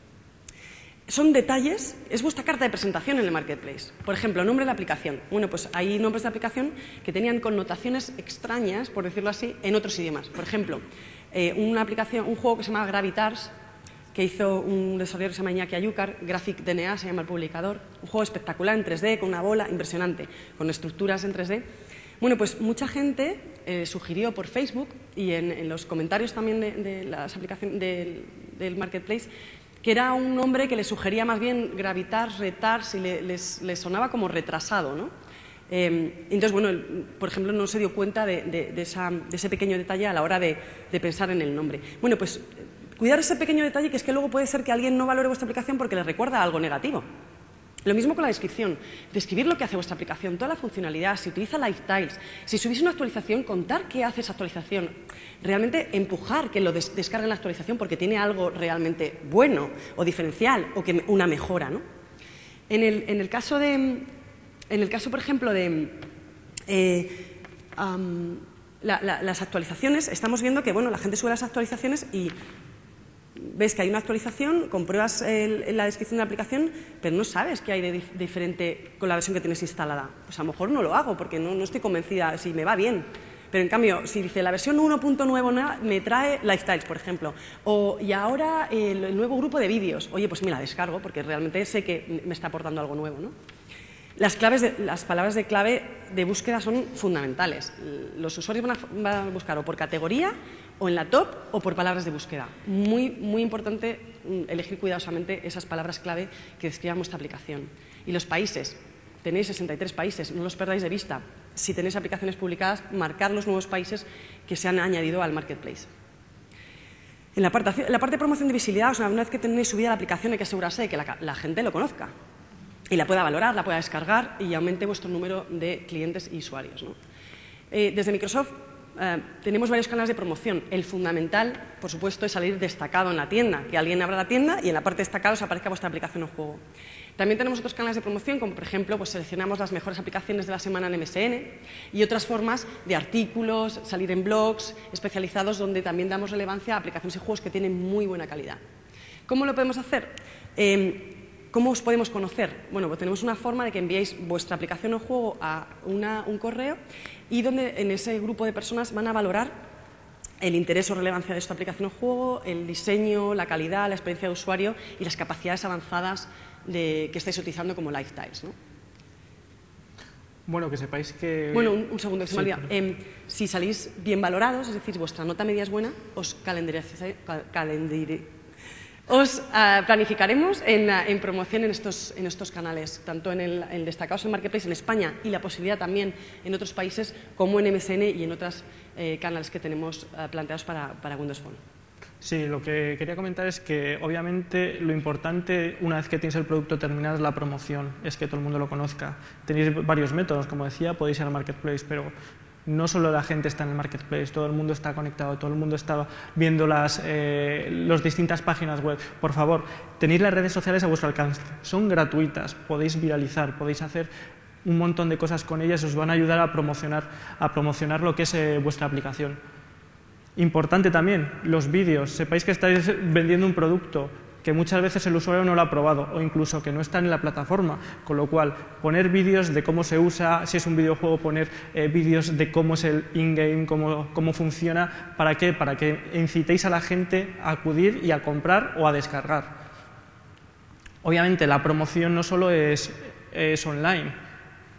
Son detalles, es vuestra carta de presentación en el Marketplace. Por ejemplo, nombre de la aplicación. Bueno, pues hay nombres de aplicación que tenían connotaciones extrañas, por decirlo así, en otros idiomas. Por ejemplo, eh, una aplicación, un juego que se llama Gravitars, que hizo un desarrollador que se llama Iñaki Ayúcar, Graphic D N A se llama el publicador, un juego espectacular en tres D, con una bola impresionante, con estructuras en tres D. Bueno, pues mucha gente eh, sugirió por Facebook y en, en los comentarios también de, de las aplicaciones del, del Marketplace que era un nombre que le sugería más bien gravitar, retar, si le, les, les sonaba como retrasado, ¿no? Eh, entonces, bueno, el, por ejemplo, no se dio cuenta de, de, de, esa, de ese pequeño detalle a la hora de, de pensar en el nombre. Bueno, pues cuidar ese pequeño detalle, que es que luego puede ser que alguien no valore vuestra aplicación porque le recuerda algo negativo. Lo mismo con la descripción, describir lo que hace vuestra aplicación, toda la funcionalidad, si utiliza lifestyles, si subís una actualización, contar qué hace esa actualización, realmente empujar que lo des descarguen la actualización porque tiene algo realmente bueno o diferencial o que una mejora, ¿no? En el, en el caso de, en el caso, por ejemplo, de eh, um, la, la, las actualizaciones, estamos viendo que, bueno, la gente sube las actualizaciones y ves que hay una actualización, compruebas el, la descripción de la aplicación, pero no sabes qué hay de dif diferente con la versión que tienes instalada. Pues a lo mejor no lo hago porque no, no estoy convencida si me va bien. Pero en cambio, si dice la versión uno punto nueve me trae lifestyles, por ejemplo, o y ahora el, el nuevo grupo de vídeos, oye, pues me la descargo porque realmente sé que me está aportando algo nuevo, ¿no? Las, claves de, las palabras de clave de búsqueda son fundamentales. Los usuarios van a, van a buscar o por categoría, o en la top, o por palabras de búsqueda. Muy, muy importante elegir cuidadosamente esas palabras clave que describan vuestra aplicación. Y los países. Tenéis sesenta y tres países, no los perdáis de vista. Si tenéis aplicaciones publicadas, marcar los nuevos países que se han añadido al marketplace. En la parte, la parte de promoción de visibilidad, o sea, una vez que tenéis subida la aplicación hay que asegurarse de que la, la gente lo conozca y la pueda valorar, la pueda descargar y aumente vuestro número de clientes y usuarios, ¿no? Eh, desde Microsoft eh, tenemos varios canales de promoción. El fundamental, por supuesto, es salir destacado en la tienda, que alguien abra la tienda y en la parte destacada os aparezca vuestra aplicación o juego. También tenemos otros canales de promoción, como por ejemplo, pues seleccionamos las mejores aplicaciones de la semana en M S N y otras formas de artículos, salir en blogs especializados donde también damos relevancia a aplicaciones y juegos que tienen muy buena calidad. ¿Cómo lo podemos hacer? Eh, ¿Cómo os podemos conocer? Bueno, pues tenemos una forma de que enviéis vuestra aplicación o juego a una, un correo y donde en ese grupo de personas van a valorar el interés o relevancia de esta aplicación o juego, el diseño, la calidad, la experiencia de usuario y las capacidades avanzadas de, que estáis utilizando como lifestyles, ¿no? Bueno, que sepáis que... Bueno, un, un segundo, que se me sí, olvida. Eh, si salís bien valorados, es decir, vuestra nota media es buena, os calendarizáis... Calendari, Os uh, planificaremos en, uh, en promoción en estos, en estos canales, tanto en el, el destacados en Marketplace en España y la posibilidad también en otros países como en M S N y en otros eh, canales que tenemos uh, planteados para, para Windows Phone. Sí, lo que quería comentar es que obviamente lo importante una vez que tienes el producto terminado es la promoción, es que todo el mundo lo conozca. Tenéis varios métodos, como decía, podéis ir al Marketplace, pero no solo la gente está en el Marketplace, todo el mundo está conectado, todo el mundo está viendo las eh, las distintas páginas web. Por favor, tenéis las redes sociales a vuestro alcance, son gratuitas, podéis viralizar, podéis hacer un montón de cosas con ellas, os van a ayudar a promocionar, a promocionar lo que es eh, vuestra aplicación. Importante también, los vídeos, sepáis que estáis vendiendo un producto que muchas veces el usuario no lo ha probado o incluso que no está en la plataforma, con lo cual poner vídeos de cómo se usa, si es un videojuego poner eh, vídeos de cómo es el in-game, cómo, cómo funciona, ¿para qué? Para que incitéis a la gente a acudir y a comprar o a descargar. Obviamente la promoción no solo es, es online.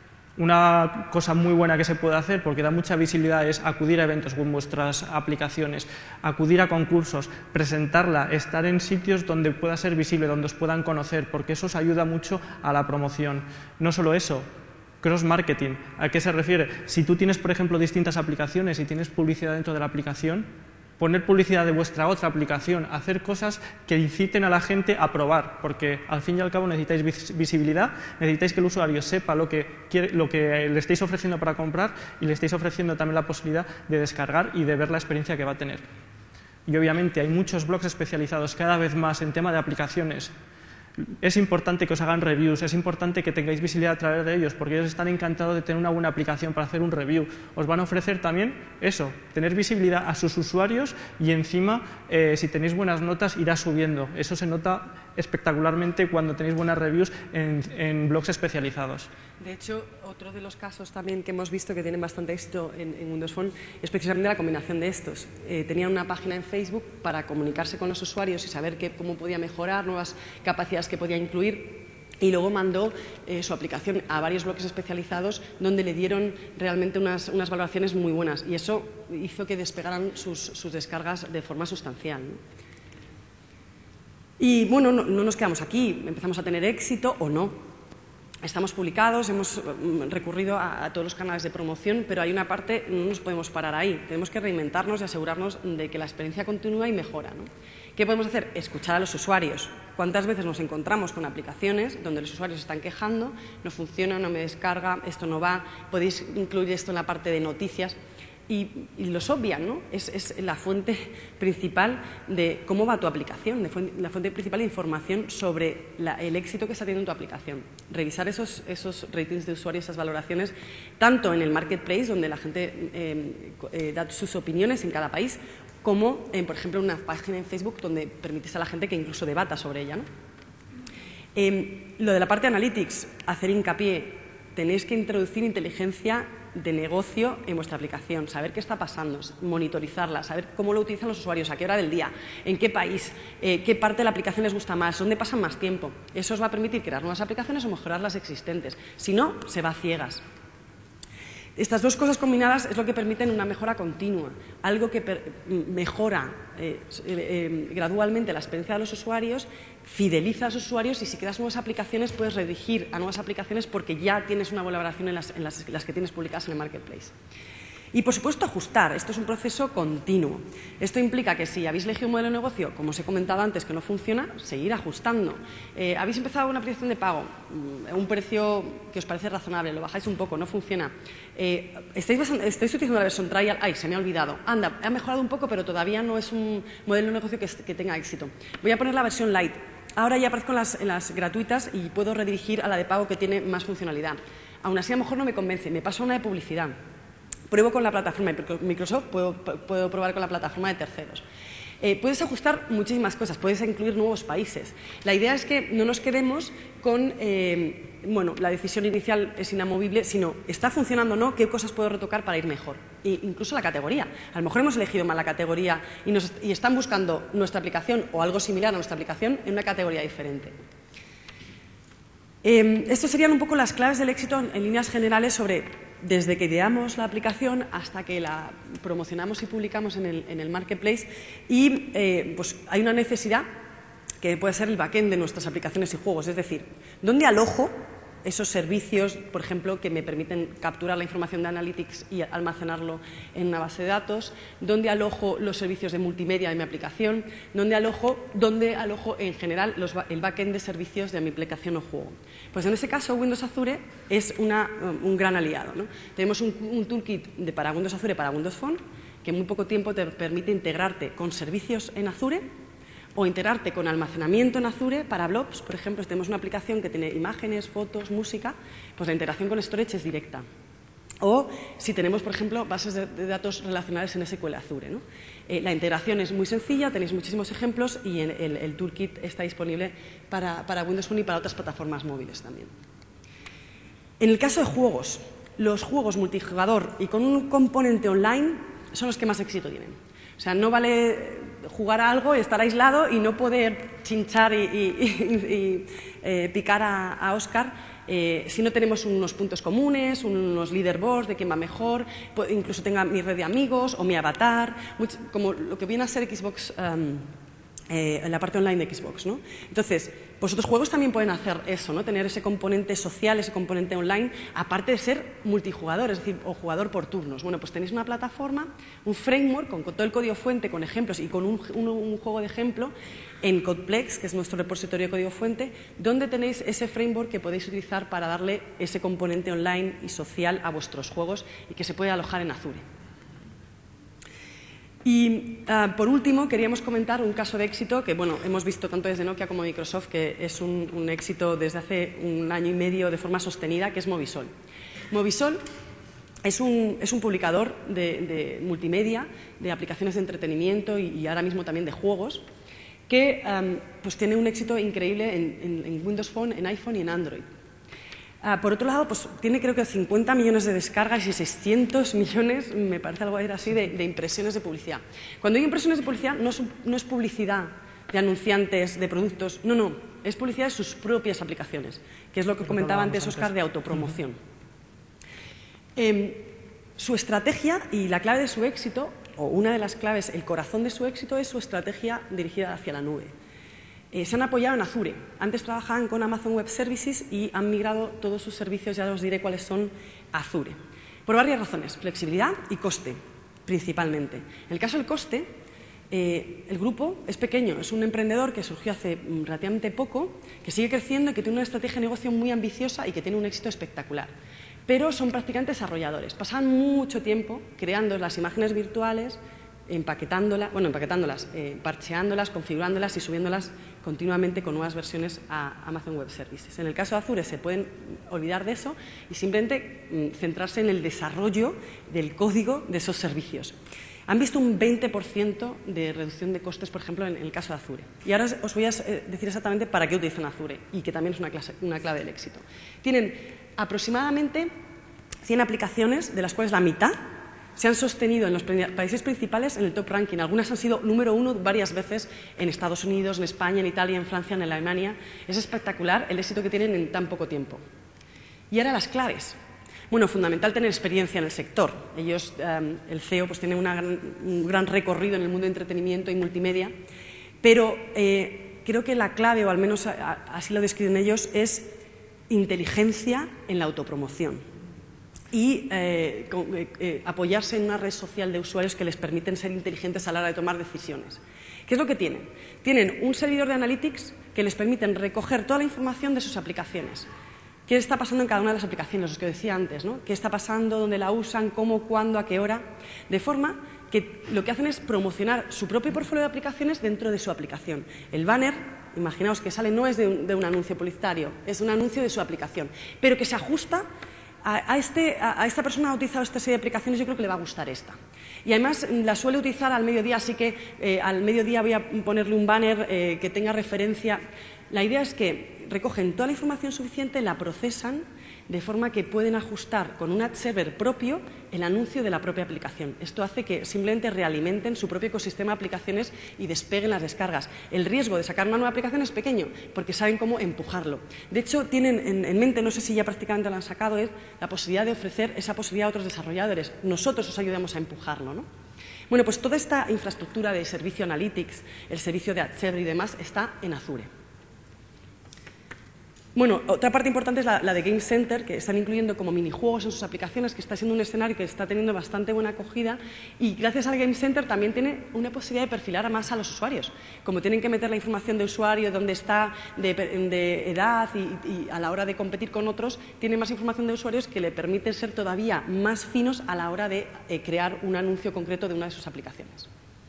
Una cosa muy buena que se puede hacer, porque da mucha visibilidad, es acudir a eventos con vuestras aplicaciones, acudir a concursos, presentarla, estar en sitios donde pueda ser visible, donde os puedan conocer, porque eso os ayuda mucho a la promoción. No solo eso, cross-marketing. ¿A qué se refiere? Si tú tienes, por ejemplo, distintas aplicaciones y tienes publicidad dentro de la aplicación, poner publicidad de vuestra otra aplicación, hacer cosas que inciten a la gente a probar, porque al fin y al cabo necesitáis vis visibilidad, necesitáis que el usuario sepa lo que, quiere, lo que le estáis ofreciendo para comprar y le estáis ofreciendo también la posibilidad de descargar y de ver la experiencia que va a tener. Y obviamente hay muchos blogs especializados cada vez más en tema de aplicaciones. Es importante que os hagan reviews, es importante que tengáis visibilidad a través de ellos, porque ellos están encantados de tener una buena aplicación para hacer un review. Os van a ofrecer también eso, tener visibilidad a sus usuarios y encima, eh, si tenéis buenas notas, irá subiendo. Eso se nota espectacularmente cuando tenéis buenas reviews en, en blogs especializados. De hecho, otro de los casos también que hemos visto que tienen bastante éxito en, en Windows Phone es precisamente la combinación de estos. Eh, tenían una página en Facebook para comunicarse con los usuarios y saber qué, cómo podía mejorar, nuevas capacidades que podía incluir, y luego mandó eh, su aplicación a varios bloques especializados donde le dieron realmente unas, unas valoraciones muy buenas, y eso hizo que despegaran sus, sus descargas de forma sustancial, ¿no? Y bueno, no, no nos quedamos aquí, empezamos a tener éxito o no. Estamos publicados, hemos recurrido a, a todos los canales de promoción, pero hay una parte, no nos podemos parar ahí. Tenemos que reinventarnos y asegurarnos de que la experiencia continúa y mejora, ¿no? ¿Qué podemos hacer? Escuchar a los usuarios. ¿Cuántas veces nos encontramos con aplicaciones donde los usuarios se están quejando? No funciona, no me descarga, esto no va, podéis incluir esto en la parte de noticias. Y, y los obvian, ¿no? Es, es la fuente principal de cómo va tu aplicación, de fuente, la fuente principal de información sobre la, el éxito que está teniendo tu aplicación. Revisar esos, esos ratings de usuarios, esas valoraciones, tanto en el marketplace, donde la gente eh, eh, da sus opiniones en cada país, como, en, por ejemplo, en una página en Facebook donde permites a la gente que incluso debata sobre ella, ¿no? Eh, lo de la parte de Analytics, hacer hincapié, tenéis que introducir inteligencia de negocio en vuestra aplicación, saber qué está pasando, monitorizarla, saber cómo lo utilizan los usuarios, a qué hora del día, en qué país, eh, qué parte de la aplicación les gusta más, dónde pasan más tiempo. Eso os va a permitir crear nuevas aplicaciones o mejorar las existentes. Si no, se va a ciegas. Estas dos cosas combinadas es lo que permiten una mejora continua, algo que mejora eh, eh, gradualmente la experiencia de los usuarios, fideliza a los usuarios y si creas nuevas aplicaciones puedes redirigir a nuevas aplicaciones porque ya tienes una buena valoración en las, en las, las que tienes publicadas en el marketplace. Y, por supuesto, ajustar. Esto es un proceso continuo. Esto implica que si habéis elegido un modelo de negocio, como os he comentado antes, que no funciona, seguir ajustando. Eh, habéis empezado una aplicación de pago, a un precio que os parece razonable, lo bajáis un poco, no funciona. Eh, estáis, estáis utilizando la versión trial, ay, se me ha olvidado. Anda, ha mejorado un poco, pero todavía no es un modelo de negocio que, que tenga éxito. Voy a poner la versión light. Ahora ya aparezco en las, en las gratuitas y puedo redirigir a la de pago que tiene más funcionalidad. Aún así, a lo mejor no me convence, me paso a una de publicidad. Pruebo con la plataforma de Microsoft, puedo, puedo probar con la plataforma de terceros. Eh, puedes ajustar muchísimas cosas, puedes incluir nuevos países. La idea es que no nos quedemos con, eh, bueno, la decisión inicial es inamovible, sino está funcionando o no, qué cosas puedo retocar para ir mejor. E incluso la categoría. A lo mejor hemos elegido mal la categoría y, nos, y están buscando nuestra aplicación o algo similar a nuestra aplicación en una categoría diferente. Eh, Estas serían un poco las claves del éxito en, en líneas generales sobre desde que ideamos la aplicación hasta que la promocionamos y publicamos en el, en el marketplace y eh, pues hay una necesidad que puede ser el backend de nuestras aplicaciones y juegos, es decir, ¿dónde alojo esos servicios, por ejemplo, que me permiten capturar la información de Analytics y almacenarlo en una base de datos? ¿Dónde alojo los servicios de multimedia de mi aplicación? ¿Dónde alojo, dónde alojo en general los, el backend de servicios de mi aplicación o juego? Pues en ese caso Windows Azure es una, un gran aliado, ¿no? Tenemos un, un toolkit de, para Windows Azure para Windows Phone que en muy poco tiempo te permite integrarte con servicios en Azure o integrarte con almacenamiento en Azure para blobs. Por ejemplo, si tenemos una aplicación que tiene imágenes, fotos, música, pues la integración con storage es directa. O si tenemos, por ejemplo, bases de, de datos relacionales en S Q L Azure, ¿no? Eh, la integración es muy sencilla, tenéis muchísimos ejemplos y en el, el toolkit está disponible para, para Windows Phone y para otras plataformas móviles también. En el caso de juegos, los juegos multijugador y con un componente online son los que más éxito tienen. O sea, no vale jugar a algo y estar aislado y no poder chinchar y, y, y, y eh, picar a, a Oscar eh, si no tenemos unos puntos comunes, unos leaderboards de quién va mejor, incluso tenga mi red de amigos o mi avatar, mucho, como lo que viene a ser Xbox, um, eh, en la parte online de Xbox, ¿no? Entonces, vosotros juegos también pueden hacer eso, ¿no? Tener ese componente social, ese componente online, aparte de ser multijugador, es decir, o jugador por turnos. Bueno, pues tenéis una plataforma, un framework con, con todo el código fuente, con ejemplos y con un, un, un juego de ejemplo en Codeplex, que es nuestro repositorio de código fuente, donde tenéis ese framework que podéis utilizar para darle ese componente online y social a vuestros juegos y que se puede alojar en Azure. Y, uh, por último, queríamos comentar un caso de éxito que, bueno, hemos visto tanto desde Nokia como Microsoft, que es un, un éxito desde hace un año y medio de forma sostenida, que es Movisol. Movisol es un, es un publicador de, de multimedia, de aplicaciones de entretenimiento y, y ahora mismo también de juegos, que um, pues tiene un éxito increíble en, en, en Windows Phone, en iPhone y en Android. Uh, por otro lado, pues tiene creo que cincuenta millones de descargas y seiscientos millones, me parece algo así, de, de impresiones de publicidad. Cuando hay impresiones de publicidad, no es, no es publicidad de anunciantes, de productos, no, no, es publicidad de sus propias aplicaciones, que es lo que comentaba antes Óscar de autopromoción. Uh-huh. eh, su estrategia y la clave de su éxito, o una de las claves, el corazón de su éxito, es su estrategia dirigida hacia la nube. Eh, se han apoyado en Azure. Antes trabajaban con Amazon Web Services y han migrado todos sus servicios, ya os diré cuáles son, a Azure. Por varias razones, flexibilidad y coste, principalmente. En el caso del coste, eh, el grupo es pequeño, es un emprendedor que surgió hace mm, relativamente poco, que sigue creciendo y que tiene una estrategia de negocio muy ambiciosa y que tiene un éxito espectacular. Pero son prácticamente desarrolladores. Pasan mucho tiempo creando las imágenes virtuales, empaquetándolas, bueno, empaquetándolas, eh, parcheándolas, configurándolas y subiéndolas continuamente con nuevas versiones a Amazon Web Services. En el caso de Azure se pueden olvidar de eso y simplemente mm, centrarse en el desarrollo del código de esos servicios. Han visto un veinte por ciento de reducción de costes, por ejemplo, en el caso de Azure. Y ahora os voy a decir exactamente para qué utilizan Azure y que también es una, clase, una clave del éxito. Tienen aproximadamente cien aplicaciones, de las cuales la mitad se han sostenido en los países principales en el top ranking. Algunas han sido número uno varias veces en Estados Unidos, en España, en Italia, en Francia, en Alemania. Es espectacular el éxito que tienen en tan poco tiempo. Y ahora las claves. Bueno, fundamental tener experiencia en el sector. Ellos, eh, el C E O, pues tiene una gran, un gran recorrido en el mundo de entretenimiento y multimedia, pero eh, creo que la clave, o al menos a, a, así lo describen ellos, es inteligencia en la autopromoción. Y eh, con, eh, eh, apoyarse en una red social de usuarios que les permiten ser inteligentes a la hora de tomar decisiones. ¿Qué es lo que tienen? Tienen un servidor de analytics que les permiten recoger toda la información de sus aplicaciones. ¿Qué está pasando en cada una de las aplicaciones? Los que decía antes, ¿no? ¿Qué está pasando? ¿Dónde la usan? ¿Cómo? ¿Cuándo? ¿A qué hora? De forma que lo que hacen es promocionar su propio portfolio de aplicaciones dentro de su aplicación. El banner, imaginaos que sale, no es de un, de un anuncio publicitario, es un anuncio de su aplicación, pero que se ajusta A, este, a esta persona ha utilizado esta serie de aplicaciones, yo creo que le va a gustar esta. Y además la suele utilizar al mediodía, así que eh, al mediodía voy a ponerle un banner eh, que tenga referencia. La idea es que recogen toda la información suficiente, la procesan de forma que pueden ajustar con un ad server propio el anuncio de la propia aplicación. Esto hace que simplemente realimenten su propio ecosistema de aplicaciones y despeguen las descargas. El riesgo de sacar una nueva aplicación es pequeño, porque saben cómo empujarlo. De hecho, tienen en, en mente, no sé si ya prácticamente lo han sacado, es la posibilidad de ofrecer esa posibilidad a otros desarrolladores. Nosotros os ayudamos a empujarlo, ¿no? Bueno, pues toda esta infraestructura de servicio Analytics, el servicio de ad server y demás, está en Azure. Bueno, otra parte importante es la, la de Game Center, que están incluyendo como minijuegos en sus aplicaciones, que está siendo un escenario que está teniendo bastante buena acogida, y gracias al Game Center también tiene una posibilidad de perfilar más a los usuarios. Como tienen que meter la información de usuario, dónde está, de, de edad y, y a la hora de competir con otros, tiene más información de usuarios que le permite ser todavía más finos a la hora de eh, crear un anuncio concreto de una de sus aplicaciones.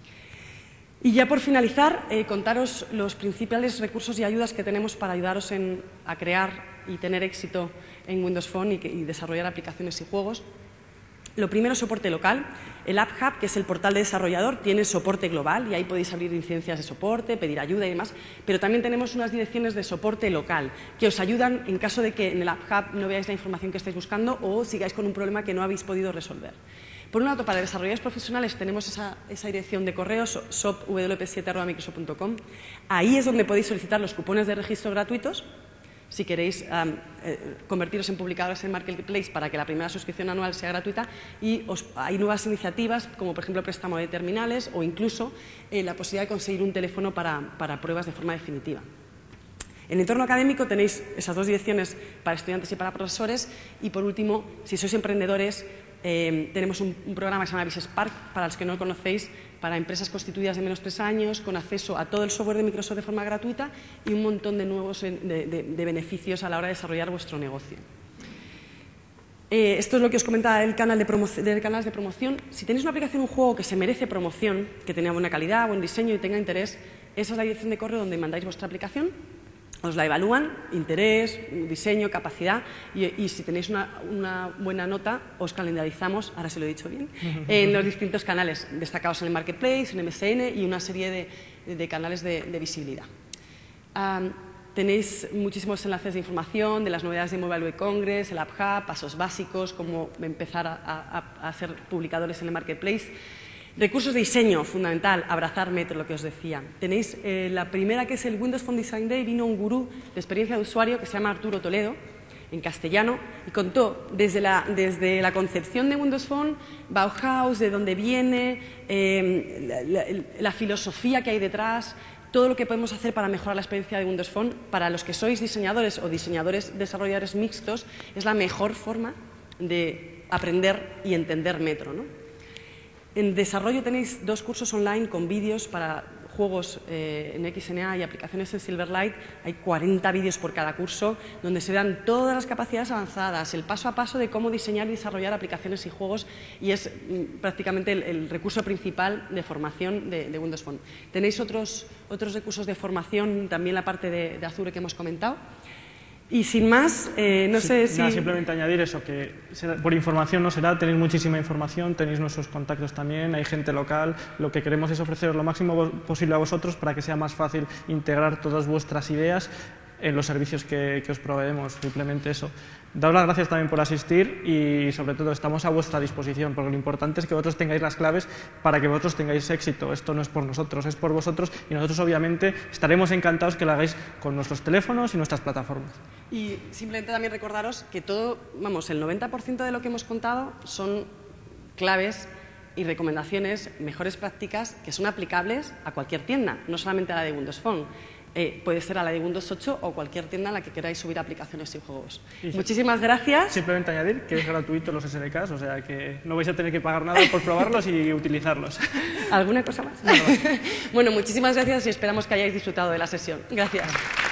Y ya por finalizar, eh, contaros los principales recursos y ayudas que tenemos para ayudaros en, a crear y tener éxito en Windows Phone y, que, y desarrollar aplicaciones y juegos. Lo primero, soporte local. El App Hub, que es el portal de desarrollador, tiene soporte global y ahí podéis abrir licencias de soporte, pedir ayuda y demás, pero también tenemos unas direcciones de soporte local que os ayudan en caso de que en el App Hub no veáis la información que estáis buscando o sigáis con un problema que no habéis podido resolver. Por un lado, para desarrolladores profesionales tenemos esa, esa dirección de correo, shop w p siete arroba microsoft punto com. Ahí es donde podéis solicitar los cupones de registro gratuitos. Si queréis um, eh, convertiros en publicadores en Marketplace para que la primera suscripción anual sea gratuita, y os, hay nuevas iniciativas como por ejemplo préstamo de terminales o incluso eh, la posibilidad de conseguir un teléfono para, para pruebas de forma definitiva. En el entorno académico tenéis esas dos direcciones para estudiantes y para profesores, y por último, si sois emprendedores, Eh, tenemos un, un programa que se llama BizSpark, para los que no lo conocéis, para empresas constituidas de menos tres años, con acceso a todo el software de Microsoft de forma gratuita y un montón de nuevos de, de, de beneficios a la hora de desarrollar vuestro negocio. Eh, esto es lo que os comentaba del canal de, del canal de promoción. Si tenéis una aplicación, un juego que se merece promoción, que tenga buena calidad, buen diseño y tenga interés, esa es la dirección de correo donde mandáis vuestra aplicación. Os la evalúan, interés, diseño, capacidad, y, y si tenéis una, una buena nota, os calendarizamos, ahora se lo he dicho bien, en los distintos canales destacados en el Marketplace, en M S N y una serie de, de canales de, de visibilidad. Um, tenéis muchísimos enlaces de información de las novedades de Mobile World Congress, el App Hub, pasos básicos, cómo empezar a, a, a ser publicadores en el Marketplace. Recursos de diseño, fundamental, abrazar Metro, lo que os decía. Tenéis eh, la primera, que es el Windows Phone Design Day, vino un gurú de experiencia de usuario que se llama Arturo Toledo, en castellano, y contó desde la, desde la concepción de Windows Phone, Bauhaus, de dónde viene, eh, la, la, la filosofía que hay detrás, todo lo que podemos hacer para mejorar la experiencia de Windows Phone. Para los que sois diseñadores o diseñadores desarrolladores mixtos, es la mejor forma de aprender y entender Metro, ¿no? En desarrollo tenéis dos cursos online con vídeos para juegos eh, en X N A y aplicaciones en Silverlight. Hay cuarenta vídeos por cada curso donde se dan todas las capacidades avanzadas, el paso a paso de cómo diseñar y desarrollar aplicaciones y juegos, y es mm, prácticamente el, el recurso principal de formación de, de Windows Phone. Tenéis otros, otros recursos de formación, también la parte de, de Azure que hemos comentado. Y sin más, eh, no sí, sé si... Nada, simplemente añadir eso, que será, por información no será, tenéis muchísima información, tenéis nuestros contactos también, hay gente local, lo que queremos es ofreceros lo máximo posible a vosotros para que sea más fácil integrar todas vuestras ideas en los servicios que, que os proveemos, simplemente eso. Daos las gracias también por asistir y sobre todo estamos a vuestra disposición, porque lo importante es que vosotros tengáis las claves para que vosotros tengáis éxito. Esto no es por nosotros, es por vosotros, y nosotros obviamente estaremos encantados que lo hagáis con nuestros teléfonos y nuestras plataformas. Y simplemente también recordaros que todo, vamos, el noventa por ciento de lo que hemos contado son claves y recomendaciones, mejores prácticas que son aplicables a cualquier tienda, no solamente a la de Windows Phone. Eh, puede ser a la de Windows ocho o cualquier tienda en la que queráis subir aplicaciones y juegos. Y muchísimas gracias. Simplemente añadir que es gratuito los S D Ks, o sea que no vais a tener que pagar nada por probarlos y utilizarlos. ¿Alguna cosa más? Bueno, bueno, muchísimas gracias y esperamos que hayáis disfrutado de la sesión. Gracias.